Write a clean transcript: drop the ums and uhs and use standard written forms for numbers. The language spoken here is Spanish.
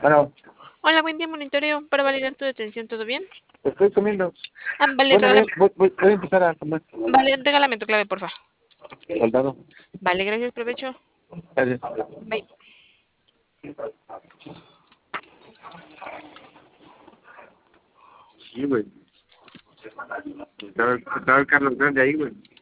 Bueno, Hola, buen día, monitoreo para validar tu detención, ¿todo bien? estoy comiendo. Vale, Bueno, voy a empezar a comer. vale, regálame tu clave, porfa. Soldado. Vale, gracias, provecho. Gracias. Bye. Sí, güey. Estaba el Carlos Grande ahí, güey.